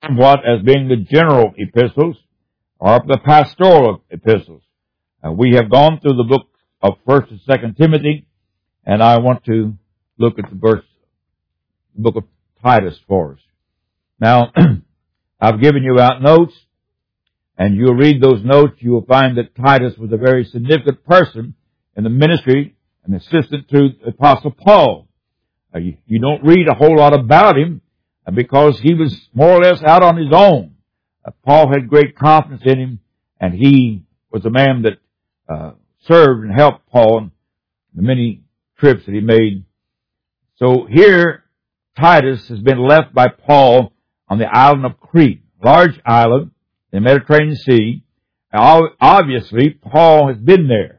somewhat as being the general epistles or the pastoral epistles. We have gone through the book of 1st and 2nd Timothy, and I want to look at the book of Titus for us. Now, I've given you out notes, and you'll read those notes. You will find that Titus was a very significant person in the ministry, an assistant to the Apostle Paul. You don't read a whole lot about him because he was more or less out on his own. Paul had great confidence in him, and he was a man that served and helped Paul in the many trips that he made. So here, Titus has been left by Paul on the island of Crete, large island in the Mediterranean Sea. Now, obviously, Paul has been there.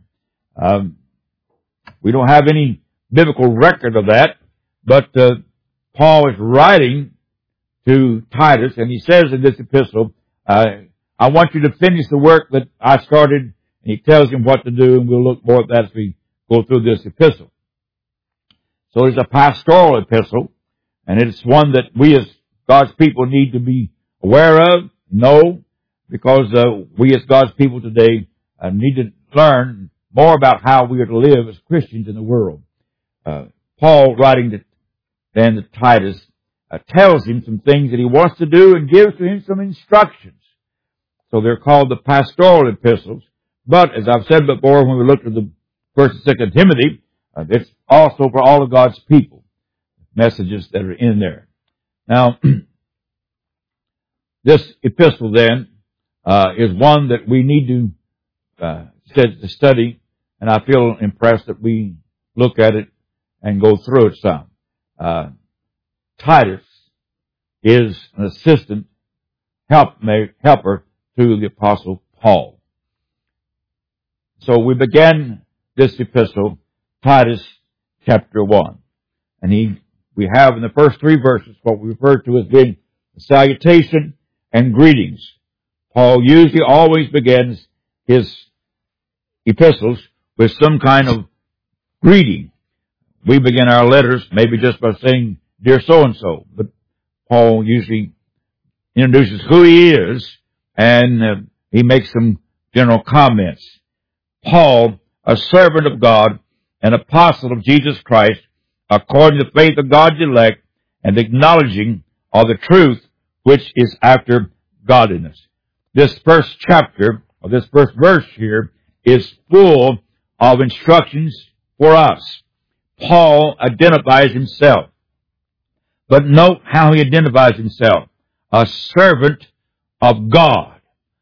We don't have any biblical record of that, but Paul is writing to Titus, and he says in this epistle, I want you to finish the work that I started, and he tells him what to do, and we'll look more at that as we go through this epistle. So it's a pastoral epistle, and it's one that we as God's people need to be aware of, know, because we as God's people today need to learn more about how we are to live as Christians in the world. Paul, writing to Titus, tells him some things that he wants to do and gives to him some instructions. So they're called the pastoral epistles. But, as I've said before, when we looked at the 1st and 2nd Timothy, it's also for all of God's people, messages that are in there. Now, this epistle then is one that we need to study, and I feel impressed that we look at it and go through it some. Titus is an assistant helper to the Apostle Paul. So we began this epistle, Titus chapter 1. And we have in the first 3 verses what we refer to as being salutation and greetings. Paul usually always begins his epistles with some kind of greeting. We begin our letters maybe just by saying, dear so-and-so, but Paul usually introduces who he is, and he makes some general comments. Paul, a servant of God, an apostle of Jesus Christ, according to the faith of God's elect, and acknowledging of the truth which is after godliness. This first chapter, or this first verse here, is full of instructions for us. Paul identifies himself. But note how he identifies himself. A servant of God.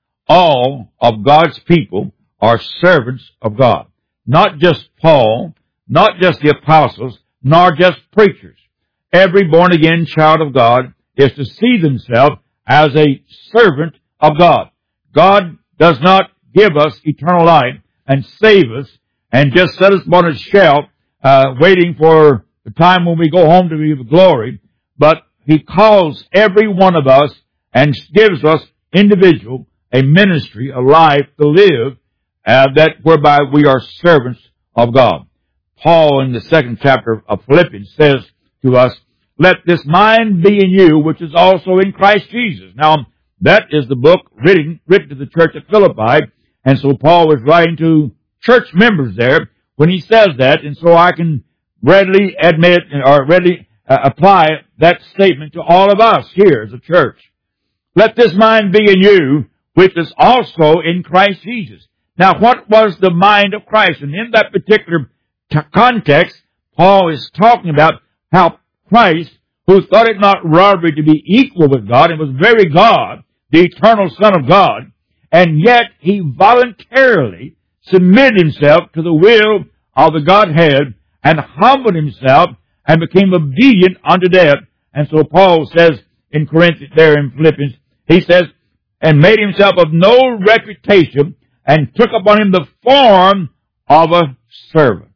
All of God's people are servants of God. Not just Paul, not just the apostles, nor just preachers. Every born-again child of God is to see themselves as a servant of God. God does not give us eternal life and save us and just set us on a shelf waiting for the time when we go home to be with glory. But He calls every one of us and gives us individual a ministry, a life to live, that whereby we are servants of God. Paul in the 2nd chapter of Philippians says to us, let this mind be in you, which is also in Christ Jesus. Now, that is the book written to the church at Philippi, and so Paul was writing to church members there when he says that, and so I can readily admit or readily apply that statement to all of us here as a church. Let this mind be in you, which is also in Christ Jesus. Now, what was the mind of Christ? And in that particular context, Paul is talking about how Christ, who thought it not robbery to be equal with God, and was very God, the eternal Son of God, and yet He voluntarily submitted Himself to the will of the Godhead and humbled Himself and became obedient unto death. And so Paul says in Corinthians, there in Philippians, he says, and made Himself of no reputation and took upon Him the form of a servant.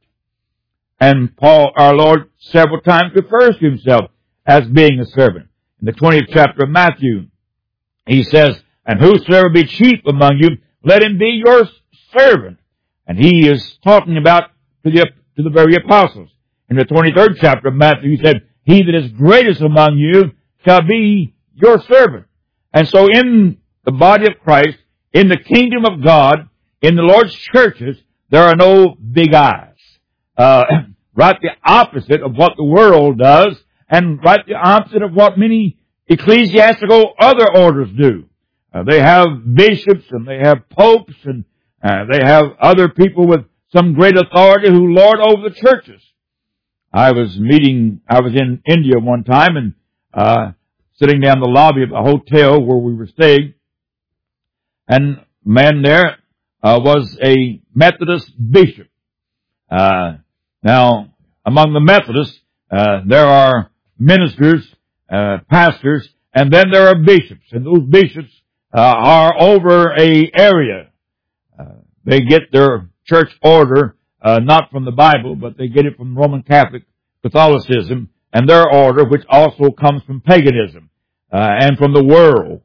And Paul, our Lord, several times refers to Himself as being a servant. In the 20th chapter of Matthew, He says, and whosoever be chief among you, let him be your servant. And He is talking about to the very apostles. In the 23rd chapter of Matthew, He said, he that is greatest among you shall be your servant. And so in the body of Christ, in the kingdom of God, in the Lord's churches, there are no big eyes. Right the opposite of what the world does, and right the opposite of what many ecclesiastical other orders do. They have bishops and they have popes and they have other people with some great authority who lord over the churches. I was in India one time and sitting down the lobby of a hotel where we were staying, and a man there was a Methodist bishop. Now, among the Methodists, there are ministers, pastors, and then there are bishops, and those bishops are over a area. They get their church order not from the Bible, but they get it from Roman Catholic Catholicism, and their order, which also comes from paganism and from the world.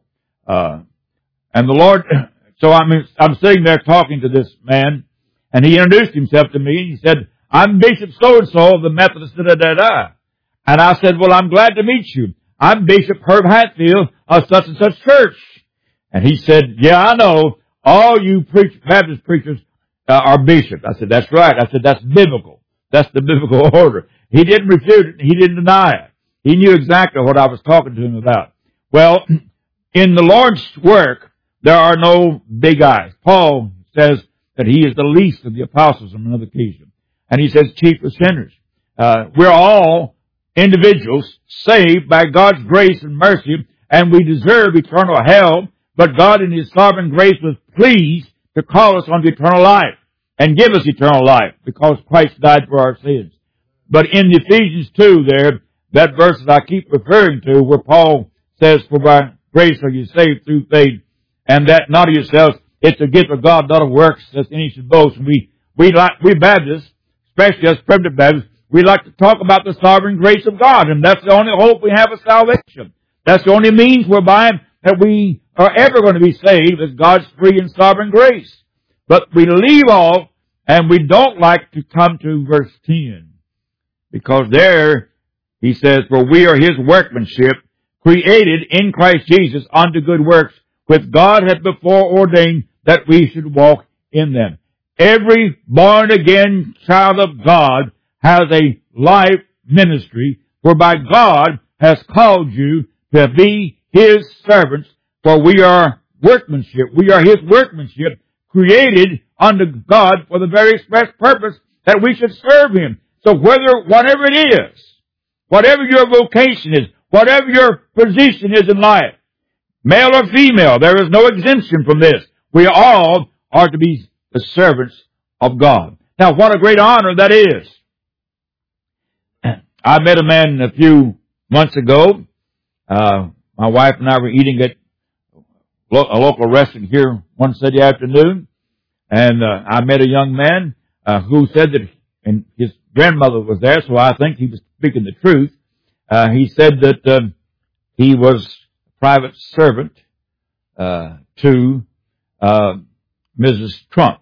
And the Lord, so I'm sitting there talking to this man, and he introduced himself to me, and he said, "I'm Bishop so-and-so of the Methodist da-da-da-da." And I said, "Well, I'm glad to meet you. I'm Bishop Herb Hatfield of such and such church." And he said, "Yeah, I know. All you Baptist preachers are bishops." I said, "That's right." I said, "That's biblical. That's the biblical order." He didn't refute it. He didn't deny it. He knew exactly what I was talking to him about. Well, in the Lord's work, there are no big eyes. Paul says that he is the least of the apostles on another occasion. And he says chief of sinners. We're all individuals saved by God's grace and mercy, and we deserve eternal hell, but God in His sovereign grace was pleased to call us unto eternal life and give us eternal life because Christ died for our sins. But in Ephesians 2 there, that verse that I keep referring to where Paul says, "For by grace are you saved through faith, and that not of yourselves, it's a gift of God, not of works, lest any should boast." We Baptists, especially us primitive Baptists, we like to talk about the sovereign grace of God, and that's the only hope we have of salvation. That's the only means whereby that we are ever going to be saved is God's free and sovereign grace. But we leave off, and we don't like to come to verse 10. Because there, he says, "For we are His workmanship, created in Christ Jesus unto good works, which God hath before ordained that we should walk in them." Every born-again child of God has a life ministry whereby God has called you to be His servants, for we are workmanship. We are His workmanship, created unto God for the very express purpose that we should serve Him. So whatever it is, whatever your vocation is, whatever your position is in life, male or female, there is no exemption from this. We all are to be the servants of God. Now, what a great honor that is. I met a man a few months ago. My wife and I were eating at a local restaurant here one Saturday afternoon, and I met a young man who said that, and his grandmother was there, so I think he was speaking the truth. He said that he was a private servant to Mrs. Trump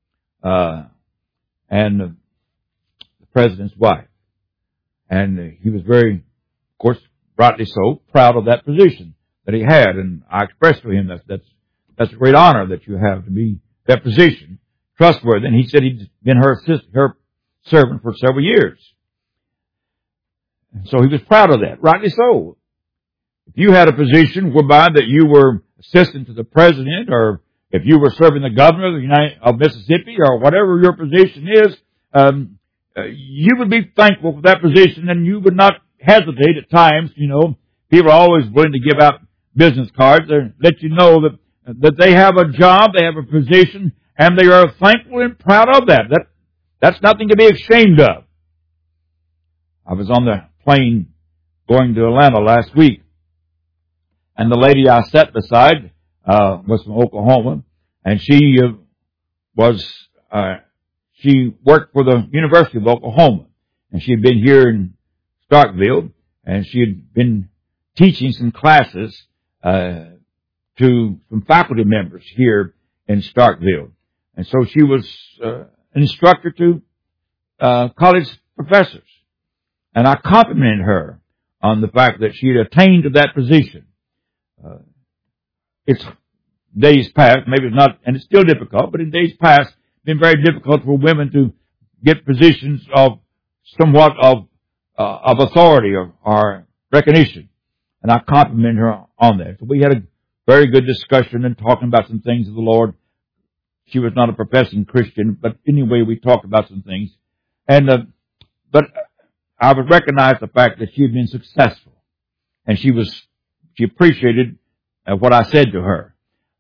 and the president's wife. And he was very, of course, rightly so, proud of that position that he had. And I expressed to him that's a great honor that you have to be that position, trustworthy. And he said he'd been her servant for several years. And so he was proud of that, rightly so. If you had a position whereby that you were assistant to the president, or if you were serving the governor of Mississippi, or whatever your position is, you would be thankful for that position, and you would not hesitate at times. You know, people are always willing to give out business cards to let you know that they have a job, they have a position, and they are thankful and proud of that. That's nothing to be ashamed of. I was on the plane going to Atlanta last week, and the lady I sat beside was from Oklahoma, and she worked for the University of Oklahoma, and she had been here in Starkville, and she had been teaching some classes to some faculty members here in Starkville. And so she was an instructor to college professors. And I complimented her on the fact that she had attained to that position. it's days past, maybe it's not, and it's still difficult, but in days past, it's been very difficult for women to get positions of somewhat of authority or recognition. And I compliment her on that. So we had a very good discussion and talking about some things of the Lord. She was not a professing Christian, but anyway, we talked about some things. And, but I would recognize the fact that she had been successful. And she appreciated what I said to her.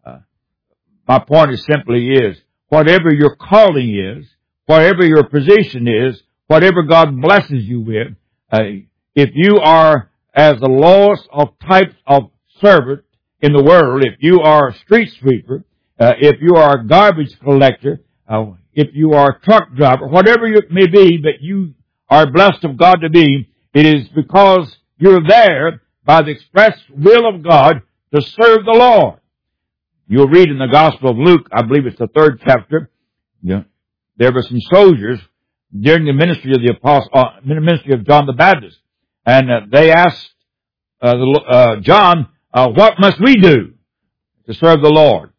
My point is simply whatever your calling is, whatever your position is, whatever God blesses you with, if you are as the lowest of types of servant in the world, if you are a street sweeper, if you are a garbage collector, if you are a truck driver, whatever it may be that you are blessed of God to be, it is because you're there by the express will of God to serve the Lord. You'll read in the Gospel of Luke, I believe it's the 3rd chapter, there were some soldiers during the ministry of ministry of John the Baptist, and they asked John, what must we do to serve the Lord?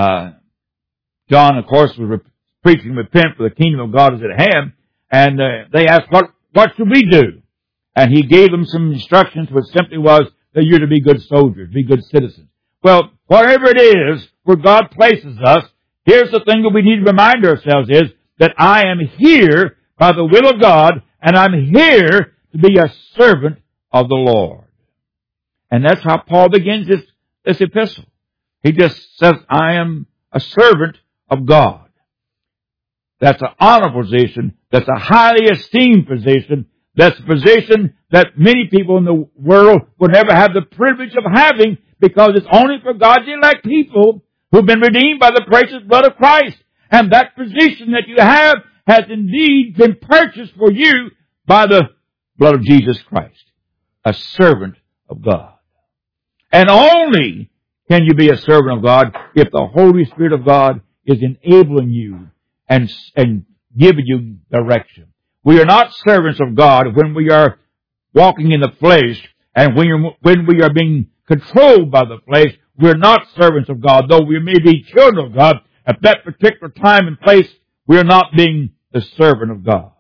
John, of course, was preaching, repent, for the kingdom of God is at hand, and they asked, what should we do? And he gave them some instructions, which simply was that you're to be good soldiers, be good citizens. Well, whatever it is where God places us, here's the thing that we need to remind ourselves is that I am here by the will of God, and I'm here to be a servant of the Lord. And that's how Paul begins this epistle. He just says, I am a servant of God. That's an honorable position. That's a highly esteemed position. That's a position that many people in the world would never have the privilege of having, because it's only for God's elect people who've been redeemed by the precious blood of Christ. And that position that you have has indeed been purchased for you by the blood of Jesus Christ. A servant of God. And only can you be a servant of God if the Holy Spirit of God is enabling you and giving you direction. We are not servants of God when we are walking in the flesh, and when we are being controlled by the flesh. We're not servants of God, though we may be children of God. At that particular time and place, we are not being the servant of God.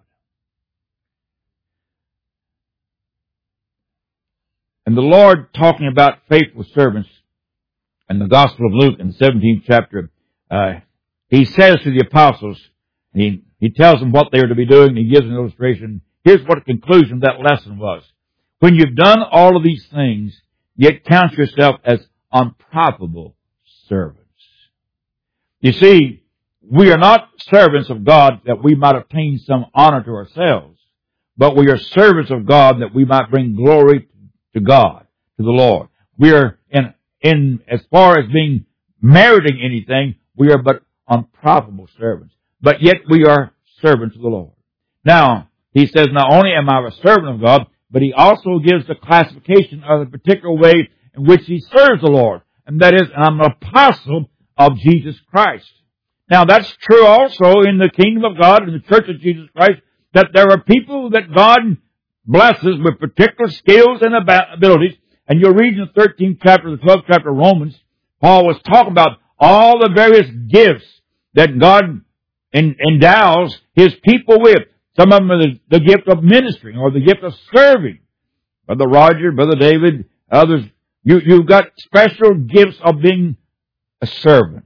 And the Lord, talking about faithful servants in the Gospel of Luke in the 17th chapter, He says to the apostles, He tells them what they are to be doing, and He gives an illustration. Here's what the conclusion of that lesson was. When you've done all of these things, yet count yourself as unprofitable servants. You see, we are not servants of God that we might obtain some honor to ourselves, but we are servants of God that we might bring glory to God, to the Lord. We are in as far as being meriting anything, we are but unprofitable servants. But yet we are servants of the Lord. Now, he says, not only am I a servant of God, but he also gives the classification of the particular way in which he serves the Lord. And that is, I'm an apostle of Jesus Christ. Now, that's true also in the kingdom of God, in the church of Jesus Christ, that there are people that God blesses with particular skills and abilities. And you'll read in the 13th chapter, the 12th chapter of Romans, Paul was talking about all the various gifts that God endows his people with. Some of them are the gift of ministering or the gift of serving. Brother Roger, Brother David, others, you've got special gifts of being a servant.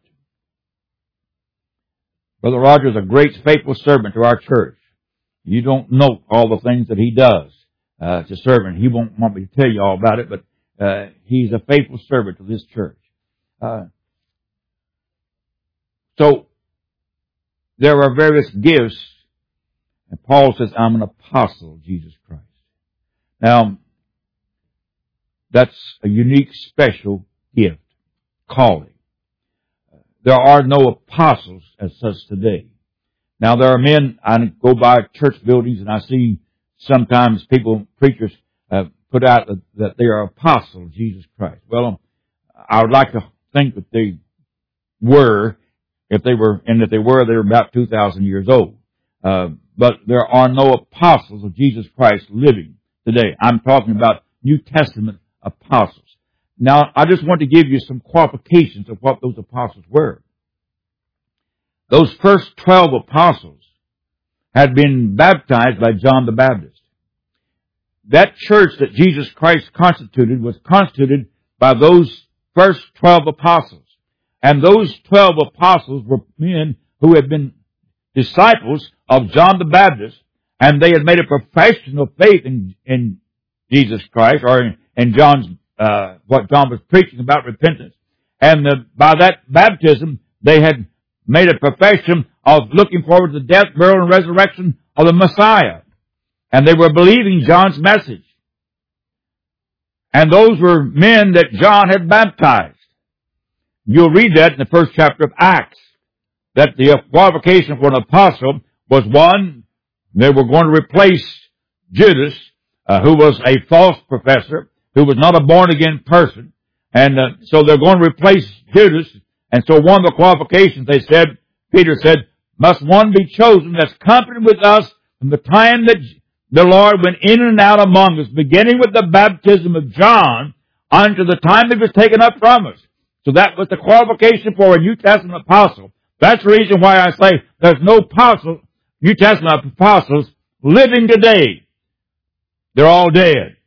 Brother Roger is a great faithful servant to our church. You don't know all the things that he does to serve, and he won't want me to tell you all about it, but he's a faithful servant to this church. So there are various gifts, and Paul says, I'm an apostle of Jesus Christ. Now, that's a unique, special gift, calling. There are no apostles as such today. Now, there are men, I go by church buildings and I see sometimes preachers put out that they are apostles of Jesus Christ. Well, I would like to think that they were, if they were about 2,000 years old. But there are no apostles of Jesus Christ living today. I'm talking about New Testament apostles. Now, I just want to give you some qualifications of what those apostles were. Those first 12 apostles had been baptized by John the Baptist. That church that Jesus Christ constituted was constituted by those first 12 apostles. And those 12 apostles were men who had been disciples of John the Baptist, and they had made a profession of faith in Jesus Christ, or in John's, what John was preaching about repentance. And by that baptism, they had made a profession of looking forward to the death, burial, and resurrection of the Messiah. And they were believing John's message. And those were men that John had baptized. You'll read that in the first chapter of Acts, that the qualification for an apostle was one, they were going to replace Judas, who was a false professor, who was not a born-again person. And so they're going to replace Judas. And so one of the qualifications, they said, Peter said, must one be chosen that's accompanied with us from the time that the Lord went in and out among us, beginning with the baptism of John, unto the time he was taken up from us. So that was the qualification for a New Testament apostle. That's the reason why I say there's no apostle, New Testament apostles living today. They're all dead.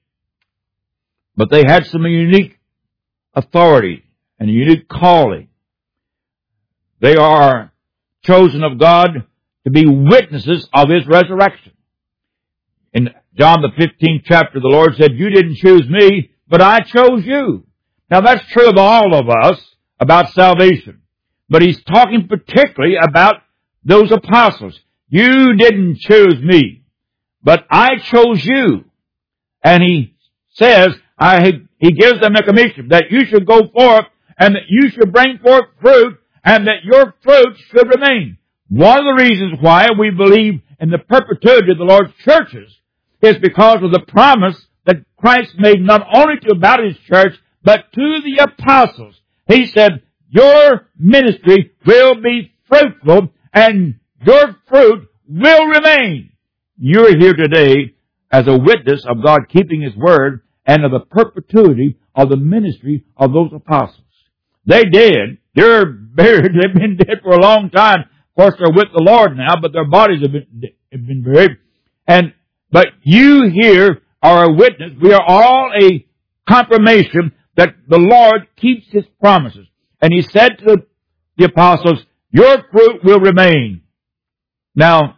But they had some unique authority and a unique calling. They are chosen of God to be witnesses of His resurrection. In John the 15th chapter, the Lord said, you didn't choose me, but I chose you. Now that's true of all of us about salvation. But He's talking particularly about those apostles. You didn't choose me, but I chose you. And He says, He gives them a commission that you should go forth and that you should bring forth fruit and that your fruit should remain. One of the reasons why we believe in the perpetuity of the Lord's churches is because of the promise that Christ made not only about His church, but to the apostles. He said, your ministry will be fruitful and your fruit will remain. You're here today as a witness of God keeping His word and of the perpetuity of the ministry of those apostles. They did. They're buried. They've been dead for a long time. Of course, they're with the Lord now, but their bodies have been buried. But you here are a witness. We are all a confirmation that the Lord keeps His promises. And He said to the apostles, your fruit will remain. Now,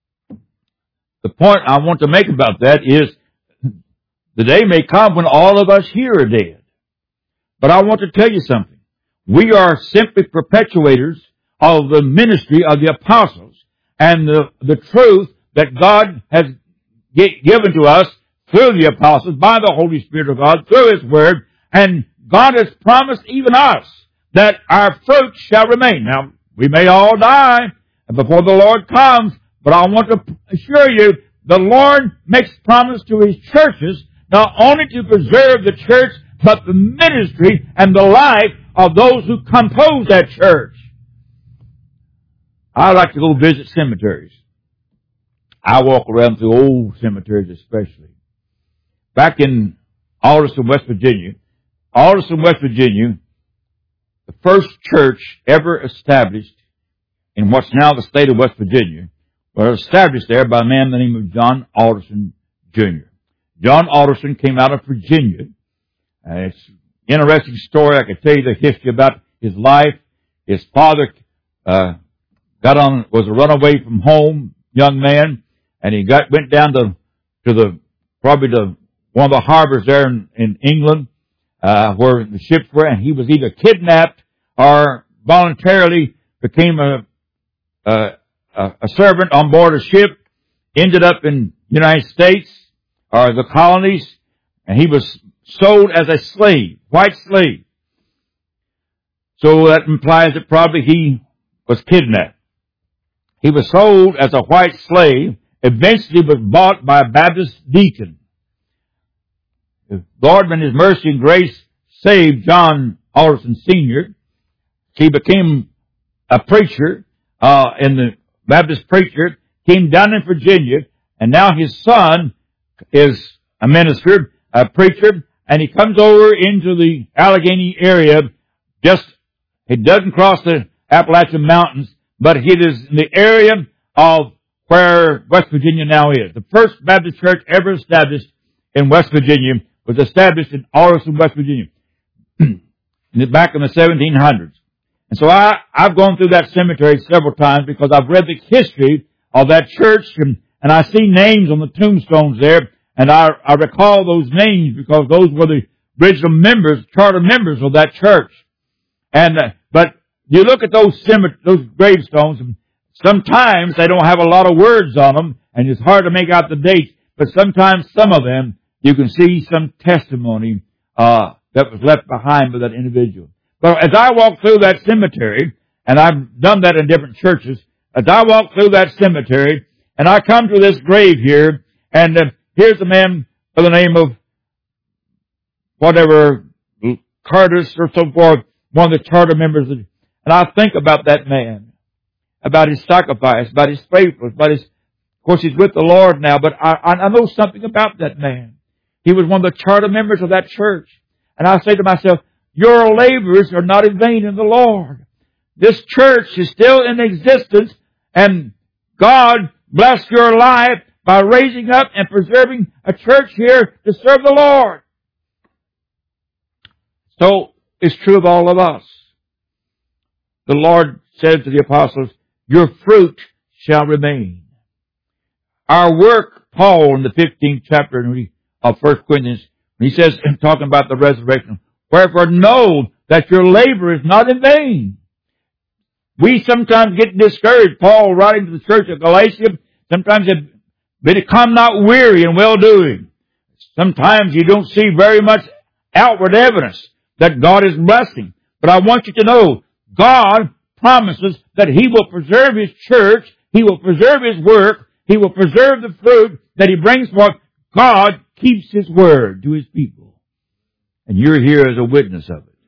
the point I want to make about that is the day may come when all of us here are dead. But I want to tell you something. We are simply perpetuators of the ministry of the apostles and the truth that God has given to us through the apostles by the Holy Spirit of God, through His Word, and God has promised even us that our fruit shall remain. Now, we may all die before the Lord comes, but I want to assure you, the Lord makes promise to His churches not only to preserve the church, but the ministry and the life of those who compose that church. I like to go visit cemeteries. I walk around through old cemeteries especially. Back in Alderson, West Virginia, the first church ever established in what's now the state of West Virginia, was established there by a man by the name of John Alderson, Jr. John Alderson came out of Virginia. It's an interesting story. I could tell you the history about his life. His father was a runaway from home, young man, and he went down to one of the harbors there in England, where the ships were, and he was either kidnapped or voluntarily became a servant on board a ship, ended up in the United States or the colonies, and he was sold as a slave, white slave. So that implies that probably he was kidnapped. He was sold as a white slave, eventually was bought by a Baptist deacon. The Lord, in His mercy and grace, saved John Alderson Sr. He became a preacher, in the Baptist preacher, came down in Virginia, and now his son is a minister, a preacher, and he comes over into the Allegheny area. He doesn't cross the Appalachian Mountains, but it is in the area of where West Virginia now is. The first Baptist church ever established in West Virginia was established in Alderson, West Virginia, back in the 1700s. And so I've gone through that cemetery several times because I've read the history of that church, and I see names on the tombstones there, and I recall those names because those were the original members, charter members of that church. But you look at those gravestones, and sometimes they don't have a lot of words on them, and it's hard to make out the dates, but sometimes some of them, you can see some testimony that was left behind by that individual. But as I walk through that cemetery, and I've done that in different churches, as I walk through that cemetery, and I come to this grave here, and here's a man by the name of whatever, Curtis or so forth, one of the charter members, and I think about that man, about his sacrifice, about his faithfulness, of course he's with the Lord now, but I know something about that man. He was one of the charter members of that church. And I say to myself, your labors are not in vain in the Lord. This church is still in existence, and God bless your life by raising up and preserving a church here to serve the Lord. So it's true of all of us. The Lord said to the apostles, your fruit shall remain. Our work, Paul in the 15th chapter of 1 Corinthians, he says, talking about the resurrection, wherefore know that your labor is not in vain. We sometimes get discouraged. Paul, writing to the church of Galatia, sometimes it become not weary in well-doing. Sometimes you don't see very much outward evidence that God is blessing. But I want you to know, God promises that He will preserve His church, He will preserve His work, He will preserve the fruit that He brings forth. God keeps His word to His people. And you're here as a witness of it.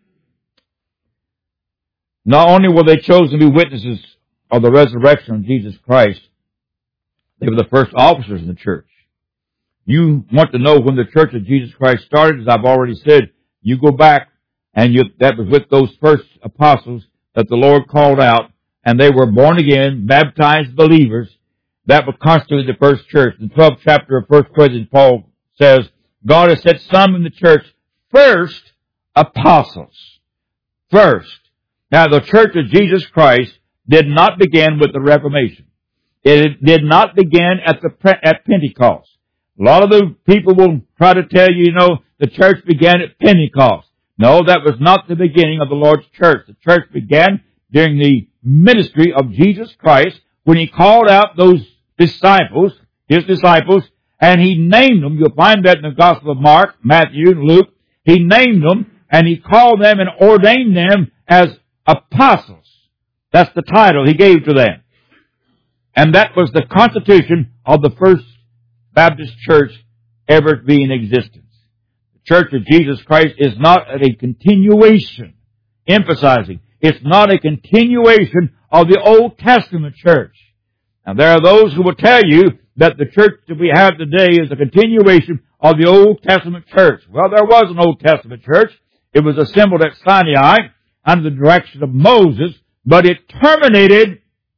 Not only were they chosen to be witnesses of the resurrection of Jesus Christ, they were the first officers in the church. You want to know when the church of Jesus Christ started, as I've already said, you go back and that was with those first apostles that the Lord called out, and they were born again, baptized believers. That was constituted the first church. In the 12th chapter of 1 Corinthians, Paul says, God has set some in the church first apostles. First. Now, the church of Jesus Christ did not begin with the Reformation. It did not begin at Pentecost. A lot of the people will try to tell you, the church began at Pentecost. No, that was not the beginning of the Lord's church. The church began during the ministry of Jesus Christ when He called out those disciples, His disciples, and He named them. You'll find that in the Gospel of Mark, Matthew, and Luke. He named them, and He called them and ordained them as apostles. That's the title He gave to them. And that was the constitution of the first Baptist church ever to be in existence. The Church of Jesus Christ is not a continuation, emphasizing, it's not a continuation of the Old Testament church. Now there are those who will tell you that the church that we have today is a continuation of the Old Testament church. Well, there was an Old Testament church. It was assembled at Sinai under the direction of Moses, but it terminated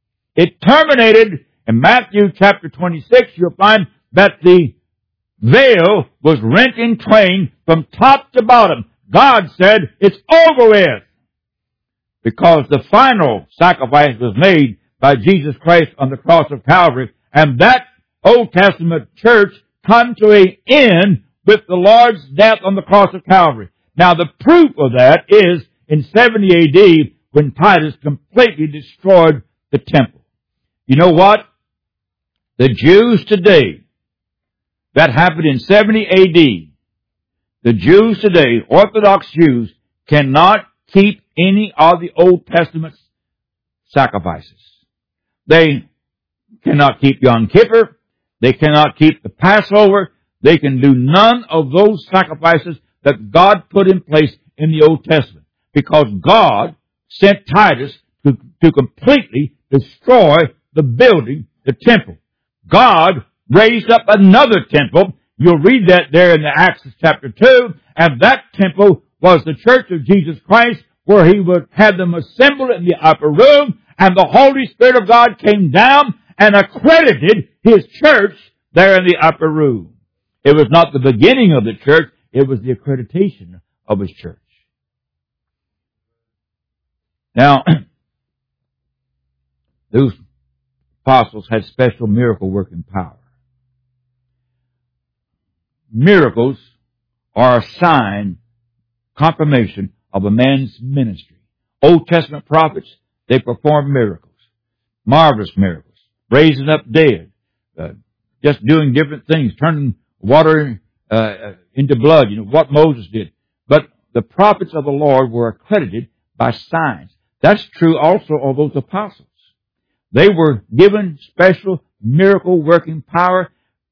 in Matthew chapter 26. You'll find that the veil was rent in twain from top to bottom. God said, it's over with. Because the final sacrifice was made by Jesus Christ on the cross of Calvary. And that Old Testament church come to an end with the Lord's death on the cross of Calvary. Now the proof of that is in 70 AD when Titus completely destroyed the temple. You know what? The Jews today, that happened in 70 AD, the Jews today, Orthodox Jews, cannot keep any of the Old Testament sacrifices. They cannot keep Yom Kippur. They cannot keep the Passover. They can do none of those sacrifices that God put in place in the Old Testament. Because God sent Titus to completely destroy the building, the temple. God raised up another temple You'll read that there in the Acts chapter 2. And that temple was the church of Jesus Christ, where he would have them assembled in the upper room, and the Holy Spirit of God came down and accredited his church there in the upper room. It was not the beginning of the church, it was the accreditation of his church. Now, those apostles had special miracle working power. Miracles are a sign, confirmation of a man's ministry. Old Testament prophets, they performed miracles. Marvelous miracles. Raising up dead. Just doing different things. Turning water into blood. You know, what Moses did. But the prophets of the Lord were accredited by signs. That's true also of those apostles. They were given special miracle working power.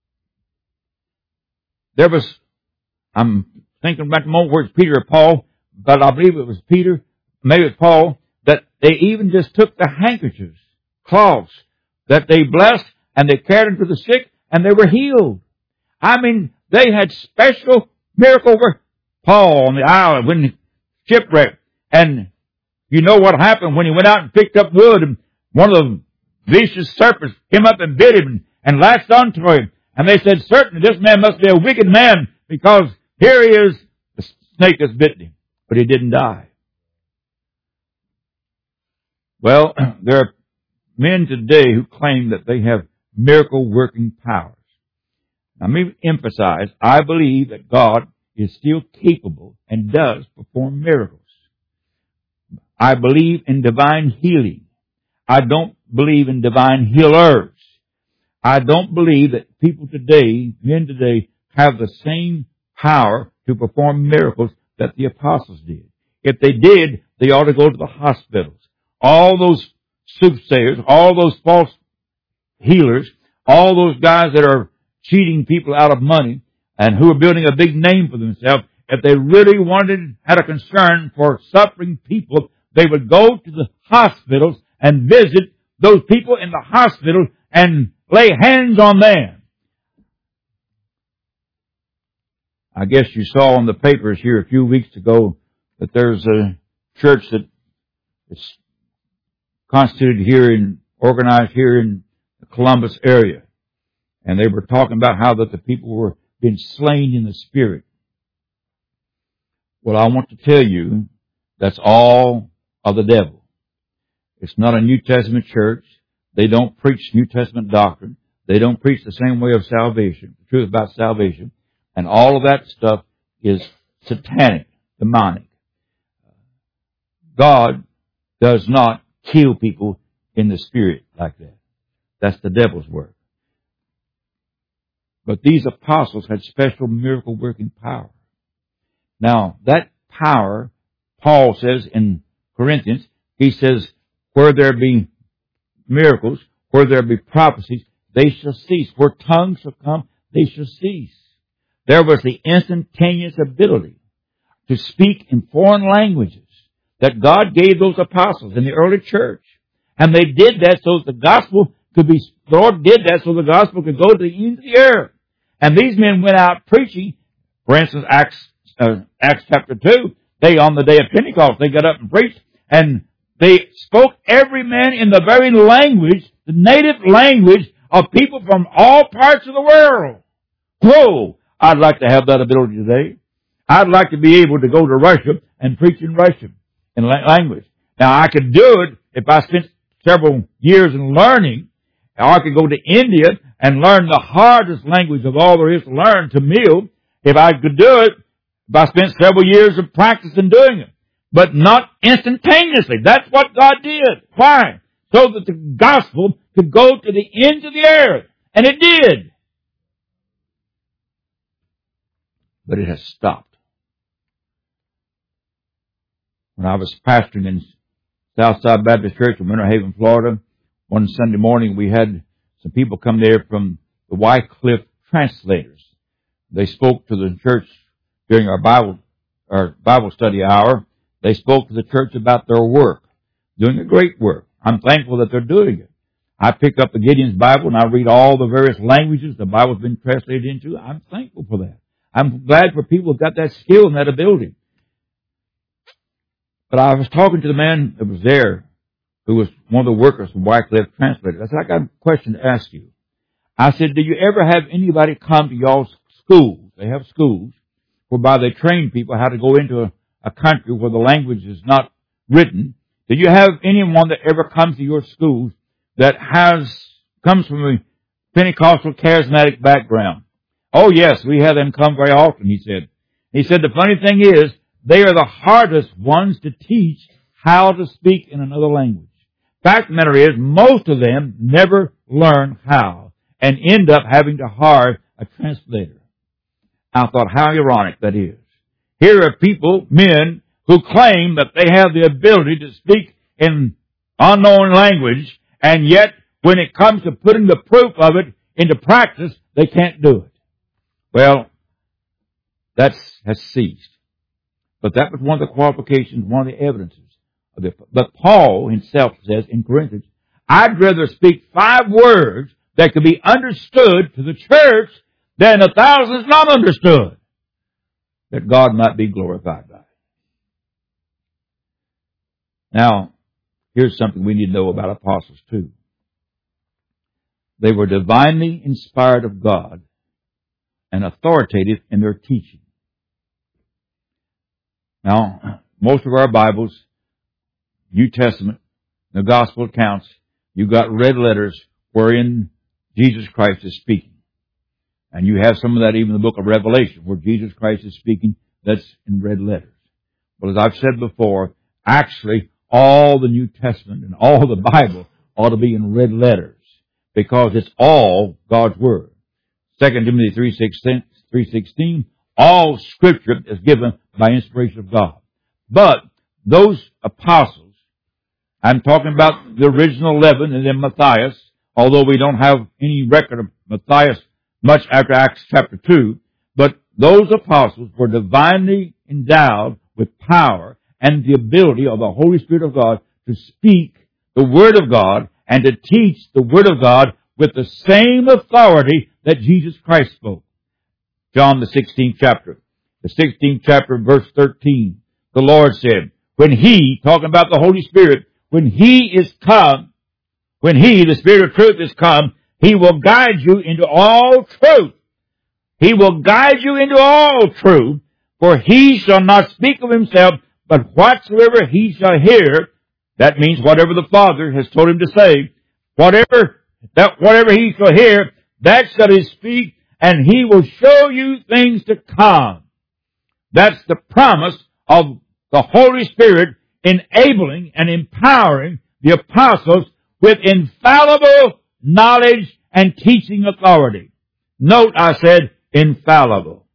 There was, I'm thinking back a moment where it's Peter or Paul, but I believe it was Peter, maybe it's Paul, that they even just took the handkerchiefs, cloths, that they blessed, and they carried them to the sick, and they were healed. I mean, they had special miracle work. Paul on the island when he shipwrecked, and you know what happened when he went out and picked up wood, and one of the vicious serpents came up and bit him and latched onto him. And they said, certainly this man must be a wicked man, because here he is, the snake has bitten him. But he didn't die. Well, there are men today who claim that they have miracle working powers. Now, let me emphasize, I believe that God is still capable and does perform miracles. I believe in divine healing. I don't believe in divine healers. I don't believe that people today, men today, have the same power to perform miracles that the apostles did. If they did, they ought to go to the hospitals. All those soothsayers, all those false healers, all those guys that are cheating people out of money and who are building a big name for themselves, if they really had a concern for suffering people, they would go to the hospitals and visit those people in the hospital and lay hands on them. I guess you saw in the papers here a few weeks ago that there's a church that is constituted here and organized here in the Columbus area. And they were talking about how that the people were being slain in the spirit. Well, I want to tell you, that's all of the devil. It's not a New Testament church. They don't preach New Testament doctrine. They don't preach the same way of salvation, the truth about salvation. And all of that stuff is satanic, demonic. God does not kill people in the spirit like that. That's the devil's work. But these apostles had special miracle working power. Now, that power, Paul says in Corinthians, he says, where there be miracles, where there be prophecies, they shall cease. Where tongues shall come, they shall cease. There was the instantaneous ability to speak in foreign languages that God gave those apostles in the early church. And they did that so that the gospel could be, the Lord did that so the gospel could go to the ends of the earth. And these men went out preaching. For instance, Acts chapter 2, they on the day of Pentecost, they got up and preached, and they spoke every man in the very language, the native language of people from all parts of the world. Whoa! I'd like to have that ability today. I'd like to be able to go to Russia and preach in Russian, in language. Now, I could do it if I spent several years in learning, or I could go to India and learn the hardest language of all there is to learn, Tamil. If I could do it, if I spent several years of practice in doing it. But not instantaneously. That's what God did. Why? So that the gospel could go to the ends of the earth. And it did. But it has stopped. When I was pastoring in Southside Baptist Church in Winter Haven, Florida, one Sunday morning we had some people come there from the Wycliffe translators. They spoke to the church during our Bible study hour. They spoke to the church about their work, doing a great work. I'm thankful that they're doing it. I pick up the Gideon's Bible and I read all the various languages the Bible's been translated into. I'm thankful for that. I'm glad for people who've got that skill and that ability. But I was talking to the man that was there, who was one of the workers from Wycliffe Translated. I said, I got a question to ask you. I said, do you ever have anybody come to y'all's schools? They have schools whereby they train people how to go into a country where the language is not written. Do you have anyone that ever comes to your schools that comes from a Pentecostal charismatic background? Oh yes, we have them come very often, he said. He said the funny thing is, they are the hardest ones to teach how to speak in another language. Fact of the matter is, most of them never learn how and end up having to hire a translator. I thought, how ironic that is. Here are people, men, who claim that they have the ability to speak in unknown language, and yet when it comes to putting the proof of it into practice, they can't do it. Well, that has ceased. But that was one of the qualifications, one of the evidences of it. But Paul himself says in Corinthians, I'd rather speak 5 words that could be understood to the church than 1,000 not understood, that God might be glorified by it. Now, here's something we need to know about apostles too. They were divinely inspired of God and authoritative in their teaching. Now, most of our Bibles, New Testament, the Gospel accounts, you've got red letters wherein Jesus Christ is speaking. And you have some of that even in the book of Revelation, where Jesus Christ is speaking, that's in red letters. But as I've said before, actually, all the New Testament and all the Bible ought to be in red letters, because it's all God's Word. 2 Timothy 3:16, all Scripture is given by inspiration of God. But those apostles, I'm talking about the original 11 and then Matthias, although we don't have any record of Matthias much after Acts chapter 2, but those apostles were divinely endowed with power and the ability of the Holy Spirit of God to speak the Word of God and to teach the Word of God with the same authority that Jesus Christ spoke. John the 16th chapter. The 16th chapter, verse 13. The Lord said, when He, talking about the Holy Spirit, when He is come, when He, the Spirit of truth, is come, He will guide you into all truth. He will guide you into all truth, for He shall not speak of Himself, but whatsoever He shall hear, that means whatever the Father has told Him to say, whatever He shall hear, that shall He speak, and He will show you things to come. That's the promise of the Holy Spirit enabling and empowering the apostles with infallible knowledge and teaching authority. Note, I said infallible.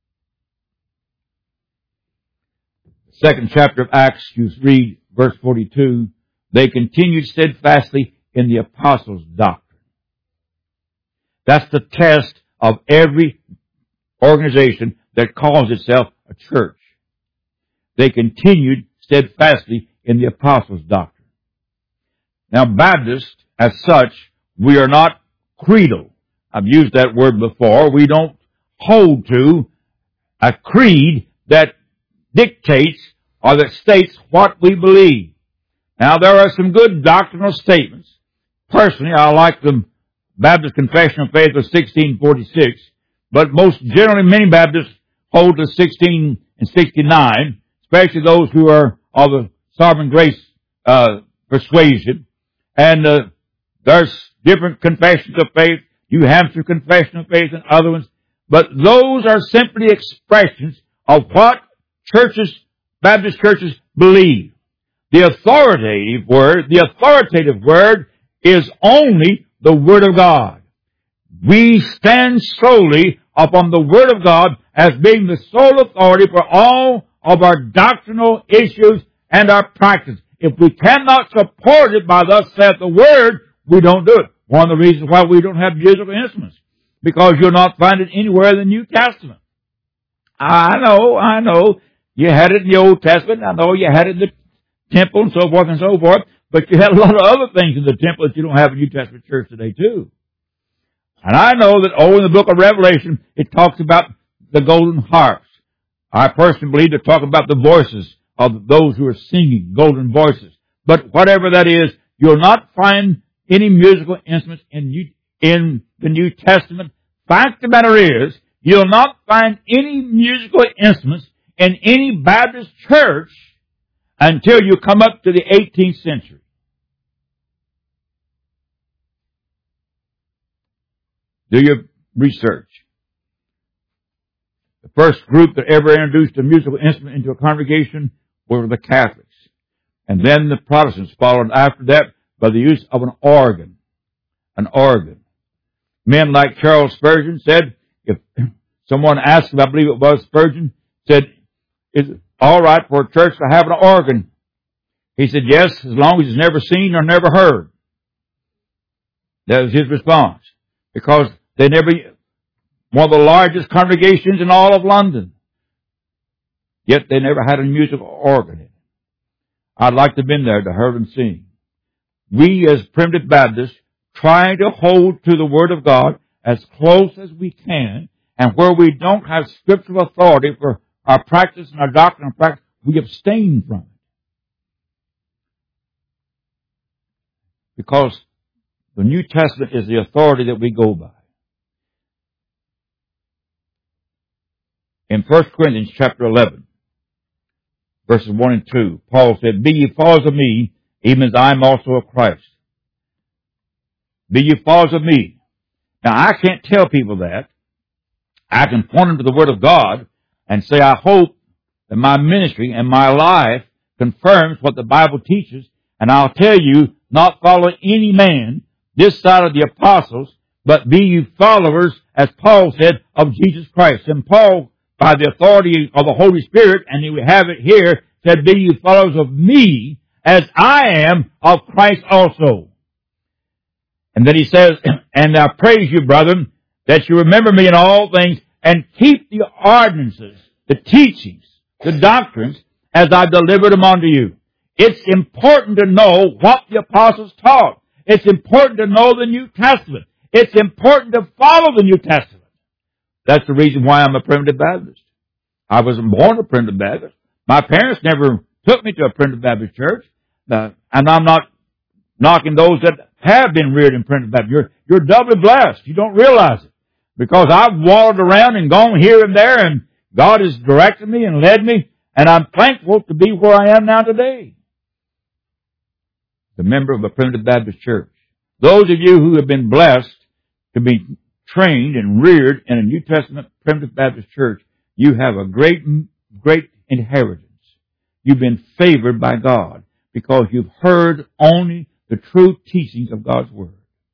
The 2nd chapter of Acts, you read verse 42, they continued steadfastly in the apostles' doctrine. That's the test of every organization that calls itself a church. They continued steadfastly in the apostles' doctrine. Now, Baptists, as such, we are not creedal. I've used that word before. We don't hold to a creed that dictates or that states what we believe. Now, there are some good doctrinal statements. Personally, I like the Baptist Confession of Faith of 1646, but most generally, many Baptists hold to 1669, especially those who are of the sovereign grace persuasion. And there's different confessions of faith, New Hampshire Confession of Faith and other ones, but those are simply expressions of what churches, Baptist churches, believe. The authoritative word is only the Word of God. We stand solely upon the Word of God as being the sole authority for all of our doctrinal issues and our practice. If we cannot support it by thus saith the Word, we don't do it. One of the reasons why we don't have musical instruments, because you'll not find it anywhere in the New Testament. I know. You had it in the Old Testament. I know you had it in the temple and so forth, But you had a lot of other things in the temple that you don't have in New Testament church today too. And I know that in the book of Revelation, it talks about the golden harps. I personally believe to talk about the voices of those who are singing, golden voices. But whatever that is, you'll not find any musical instruments in the New Testament. Fact of the matter is, you'll not find any musical instruments in any Baptist church until you come up to the 18th century. Do your research. The first group that ever introduced a musical instrument into a congregation were the Catholics. And then the Protestants followed after that by the use of an organ. An organ. Men like Charles Spurgeon said, if someone asked him, I believe it was Spurgeon, said, is it all right for a church to have an organ? He said, yes, as long as it's never seen or never heard. That was his response. Because they never, one of the largest congregations in all of London. Yet they never had a musical organ in it. I'd like to have been there to hear them sing. We as Primitive Baptists try to hold to the Word of God as close as we can, and where we don't have scriptural authority for our practice and our doctrine and practice, we abstain from it. Because the New Testament is the authority that we go by. In 1 Corinthians chapter 11, verses 1 and 2, Paul said, be ye followers of me, even as I am also of Christ. Be ye followers of me. Now, I can't tell people that. I can point them to the Word of God and say, I hope that my ministry and my life confirms what the Bible teaches, and I'll tell you, not follow any man this side of the apostles, but be you followers, as Paul said, of Jesus Christ. And Paul, by the authority of the Holy Spirit, and we have it here, said, be you followers of me, as I am of Christ also. And then he says, and I praise you, brethren, that you remember me in all things, and keep the ordinances, the teachings, the doctrines, as I delivered them unto you. It's important to know what the apostles taught. It's important to know the New Testament. It's important to follow the New Testament. That's the reason why I'm a Primitive Baptist. I wasn't born a Primitive Baptist. My parents never took me to a Primitive Baptist church. And I'm not knocking those that have been reared in Primitive Baptist. You're doubly blessed. You don't realize it. Because I've wandered around and gone here and there, and God has directed me and led me, and I'm thankful to be where I am now today. The member of a Primitive Baptist church. Those of you who have been blessed to be trained and reared in a New Testament Primitive Baptist church, you have a great inheritance. You've been favored by God because you've heard only the true teachings of God's Word.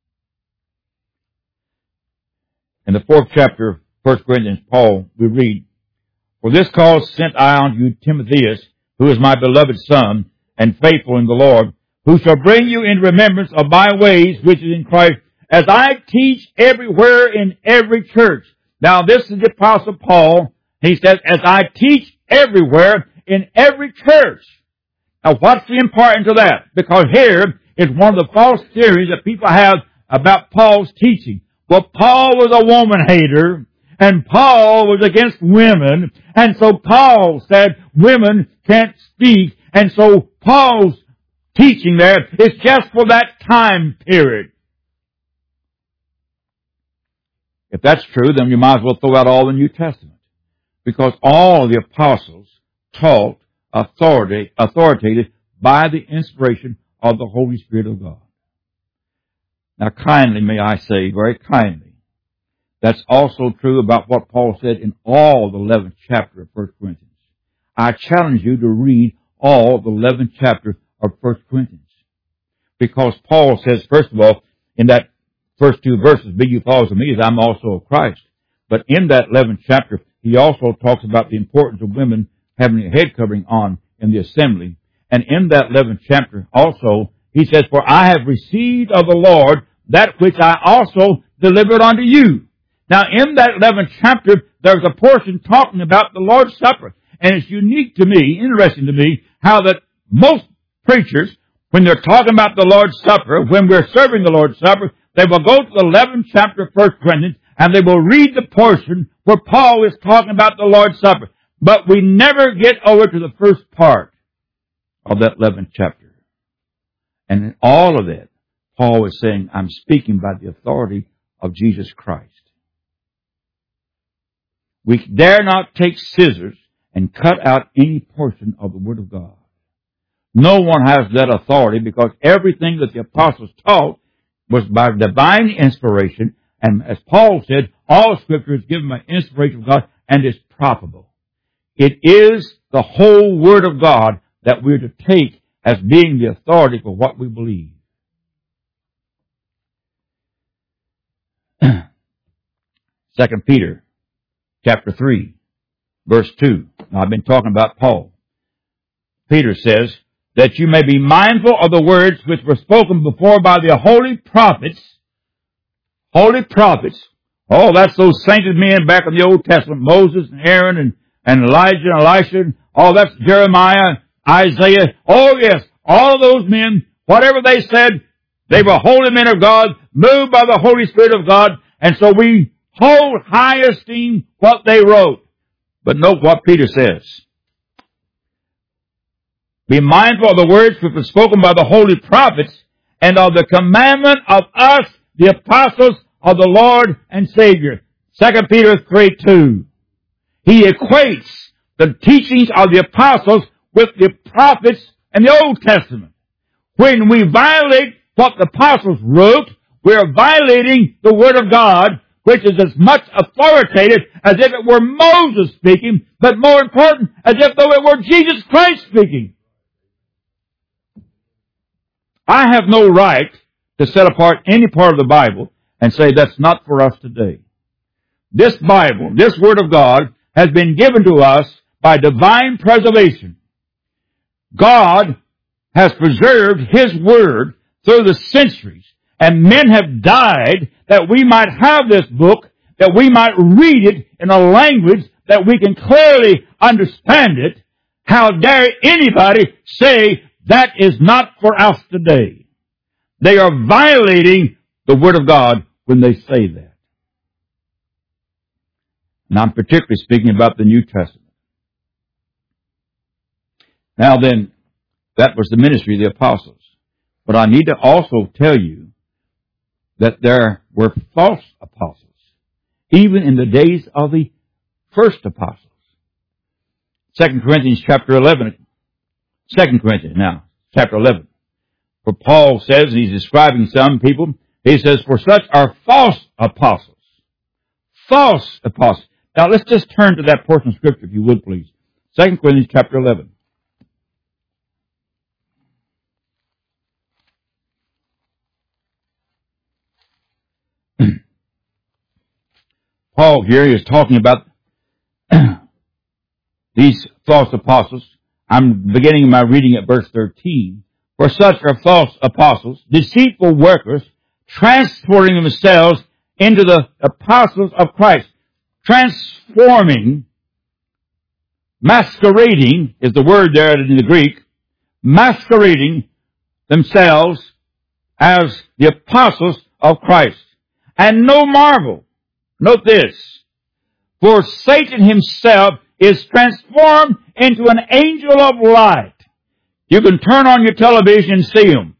In the 4th chapter of 1 Corinthians, Paul, we read, for this cause sent I unto you Timotheus, who is my beloved son, and faithful in the Lord, who shall bring you in remembrance of my ways which is in Christ, as I teach everywhere in every church. Now this is the Apostle Paul. He says, as I teach everywhere in every church. Now what's the importance of that? Because here is one of the false theories that people have about Paul's teaching. Well, Paul was a woman hater, and Paul was against women, and so Paul said women can't speak, and so Paul's teaching there is just for that time period. If that's true, then you might as well throw out all the New Testament. Because all the apostles taught authoritative by the inspiration of the Holy Spirit of God. Now kindly may I say, very kindly, that's also true about what Paul said in all the 11th chapter of 1 Corinthians. I challenge you to read all the 11th chapter of 1 Corinthians. Because Paul says, first of all, in that first 2 verses, be you followers of me as I'm also of Christ. But in that 11th chapter, he also talks about the importance of women having a head covering on in the assembly. And in that 11th chapter also, he says, for I have received of the Lord that which I also delivered unto you. Now in that 11th chapter, there's a portion talking about the Lord's Supper. And it's unique to me, interesting to me, how that most preachers, when they're talking about the Lord's Supper, when we're serving the Lord's Supper, they will go to the 11th chapter of 1 Corinthians and they will read the portion where Paul is talking about the Lord's Supper. But we never get over to the first part of that 11th chapter. And in all of it, Paul is saying, I'm speaking by the authority of Jesus Christ. We dare not take scissors and cut out any portion of the Word of God. No one has that authority because everything that the apostles taught was by divine inspiration. And as Paul said, all Scripture is given by inspiration of God and is profitable. It is the whole Word of God that we're to take as being the authority for what we believe. 2 Peter chapter 3, verse 2. Now, I've been talking about Paul. Peter says, that you may be mindful of the words which were spoken before by the holy prophets. Holy prophets. Oh, that's those sainted men back in the Old Testament. Moses and Aaron and Elijah and Elisha. Oh, that's Jeremiah, Isaiah. Oh, yes. All of those men, whatever they said, they were holy men of God, moved by the Holy Spirit of God. And so we hold high esteem what they wrote. But note what Peter says. Be mindful of the words which were spoken by the holy prophets and of the commandment of us, the apostles of the Lord and Savior. 2 Peter 3:2. He equates the teachings of the apostles with the prophets in the Old Testament. When we violate what the apostles wrote, we are violating the Word of God, which is as much authoritative as if it were Moses speaking, but more important, as if though it were Jesus Christ speaking. I have no right to set apart any part of the Bible and say that's not for us today. This Bible, this Word of God, has been given to us by divine preservation. God has preserved His Word through the centuries, and men have died that we might have this book, that we might read it in a language that we can clearly understand it. How dare anybody say that is not for us today? They are violating the Word of God when they say that. And I'm particularly speaking about the New Testament. Now then, that was the ministry of the apostles. But I need to also tell you that there were false apostles, even in the days of the first apostles. 2 Corinthians chapter 11. 2 Corinthians now, chapter 11. For Paul says, and he's describing some people, he says, for such are false apostles. False apostles. Now let's just turn to that portion of Scripture, if you would please. 2 Corinthians chapter 11. Paul here is talking about these false apostles. I'm beginning my reading at verse 13. For such are false apostles, deceitful workers, transporting themselves into the apostles of Christ. Transforming, masquerading is the word there in the Greek, masquerading themselves as the apostles of Christ. And no marvel. Note this. For Satan himself is transformed into an angel of light. You can turn on your television and see him.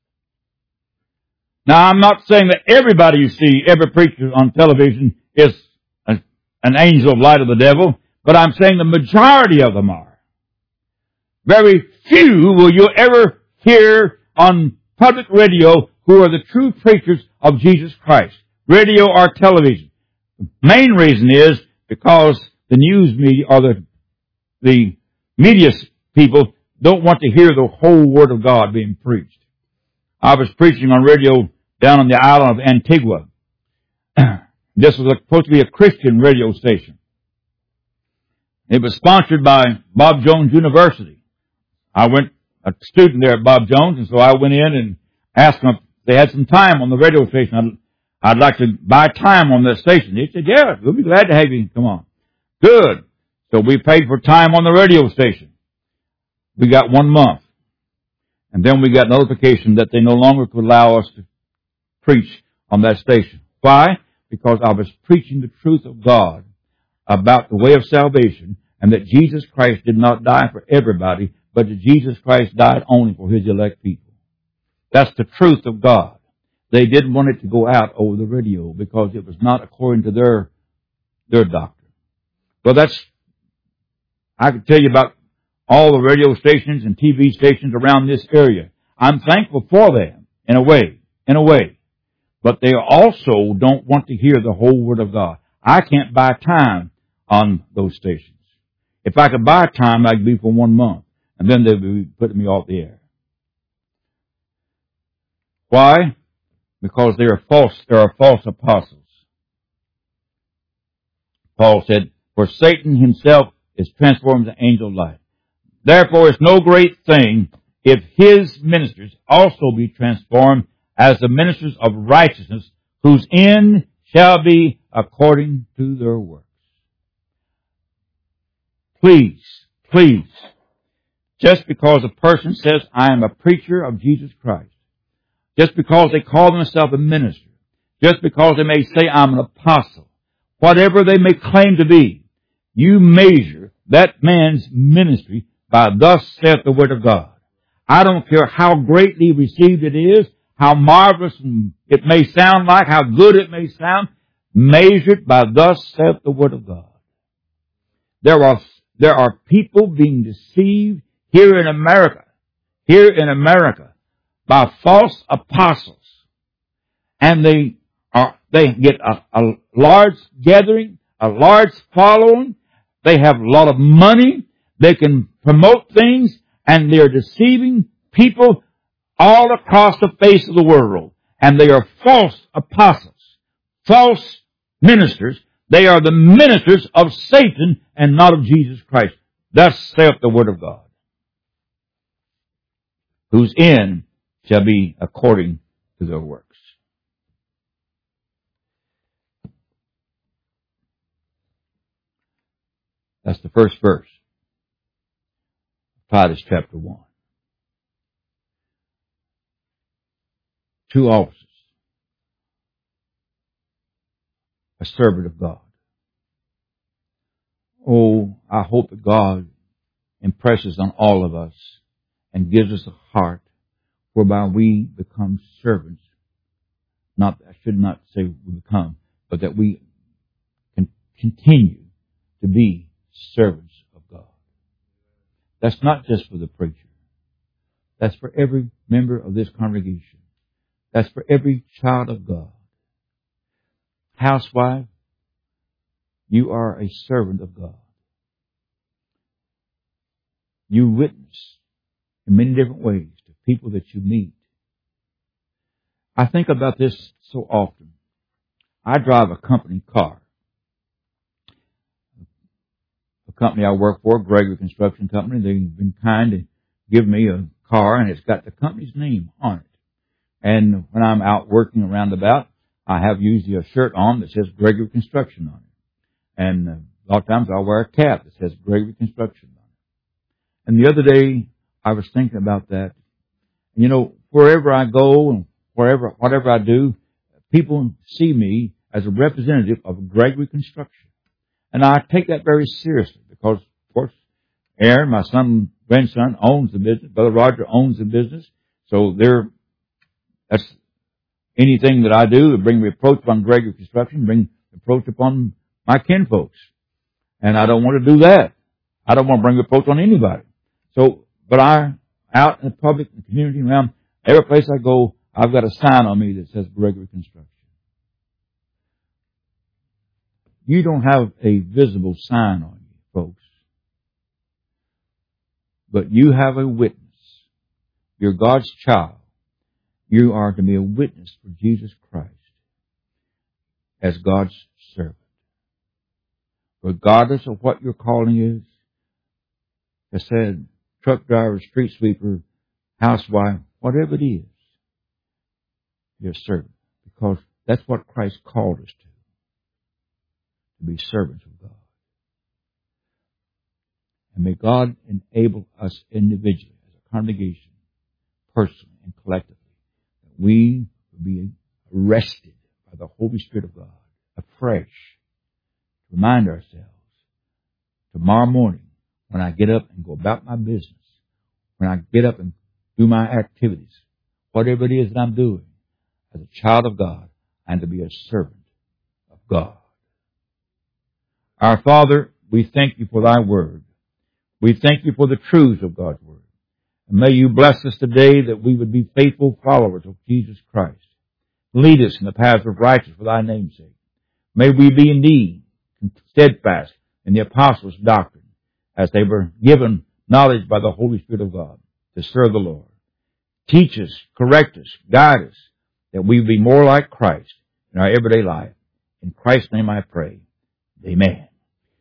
Now, I'm not saying that everybody you see, every preacher on television is an angel of light of the devil, but I'm saying the majority of them are. Very few will you ever hear on public radio who are the true preachers of Jesus Christ, radio or television. The main reason is because the news media or the media people don't want to hear the whole Word of God being preached. I was preaching on radio down on the island of Antigua. This was supposed to be a Christian radio station. It was sponsored by Bob Jones University. I went a student there at Bob Jones, and so I went in and asked them if they had some time on the radio station. I'd like to buy time on that station. They said, yeah, we'll be glad to have you. Come on. Good. So we paid for time on the radio station. We got 1 month. And then we got notification that they no longer could allow us to preach on that station. Why? Because I was preaching the truth of God about the way of salvation, and that Jesus Christ did not die for everybody, but that Jesus Christ died only for His elect people. That's the truth of God. They didn't want it to go out over the radio because it was not according to their doctrine. Well, I could tell you about all the radio stations and TV stations around this area. I'm thankful for them, in a way. But they also don't want to hear the whole Word of God. I can't buy time on those stations. If I could buy time, I'd be for 1 month, and then they'd be putting me off the air. Why? Because they are false apostles. Paul said, for Satan himself is transformed into angel of light. Therefore it's no great thing if his ministers also be transformed as the ministers of righteousness, whose end shall be according to their works. Please, just because a person says, I am a preacher of Jesus Christ, just because they call themselves a minister, just because they may say, I'm an apostle, whatever they may claim to be, you measure that man's ministry by thus saith the Word of God. I don't care how greatly received it is, how marvelous it may sound like, how good it may sound, measure it by thus saith the Word of God. There are people being deceived here in America, by false apostles. And they get a large gathering, a large following. They have a lot of money. They can promote things, and they're deceiving people all across the face of the world. And they are false apostles, false ministers. They are the ministers of Satan and not of Jesus Christ. Thus saith the Word of God, whose end shall be according to their works. That's the first verse. Titus chapter 1. 2 officers. A servant of God. Oh, I hope that God impresses on all of us and gives us a heart whereby we become servants. I should not say we become, but that we can continue to be servants of God. That's not just for the preacher. That's for every member of this congregation. That's for every child of God. Housewife, you are a servant of God. You witness in many different ways to people that you meet. I think about this so often. I drive a company car. The company I work for, Gregory Construction Company, they've been kind to give me a car, and it's got the company's name on it. And when I'm out working around about, I have usually a shirt on that says Gregory Construction on it. And a lot of times I'll wear a cap that says Gregory Construction on it. And the other day, I was thinking about that. You know, wherever I go and whatever I do, people see me as a representative of Gregory Construction. And I take that very seriously because, of course, Aaron, my grandson, owns the business. Brother Roger owns the business. So that's anything that I do to bring reproach upon Gregory Construction, bring reproach upon my kinfolks. And I don't want to do that. I don't want to bring reproach on anybody. So, but out in the public, in the community, around every place I go, I've got a sign on me that says Gregory Construction. You don't have a visible sign on you, folks. But you have a witness. You're God's child. You are to be a witness for Jesus Christ as God's servant. Regardless of what your calling is, I said, truck driver, street sweeper, housewife, whatever it is, you're a servant. Because that's what Christ called us to be servants of God. And may God enable us individually as a congregation personally and collectively, that we will be arrested by the Holy Spirit of God afresh to remind ourselves tomorrow morning when I get up and go about my business, when I get up and do my activities, whatever it is that I'm doing, as a child of God, and to be a servant of God. Our Father, we thank you for thy word. We thank you for the truths of God's word. And may you bless us today that we would be faithful followers of Jesus Christ. Lead us in the paths of righteousness for thy name's sake. May we be indeed steadfast in the apostles' doctrine as they were given knowledge by the Holy Spirit of God to serve the Lord. Teach us, correct us, guide us, that we be more like Christ in our everyday life. In Christ's name I pray. Amen.